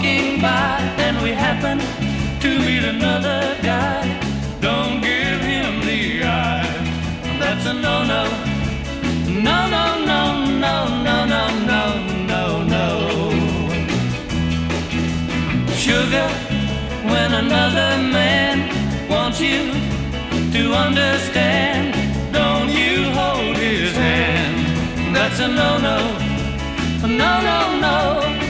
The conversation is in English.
walking by and we happen to meet another guy, don't give him the eye. That's a no-no. No, no, no, no, no, no, no, no, no. Sugar, when another man wants you to understand, don't you hold his hand. That's a no-no. No, no, no.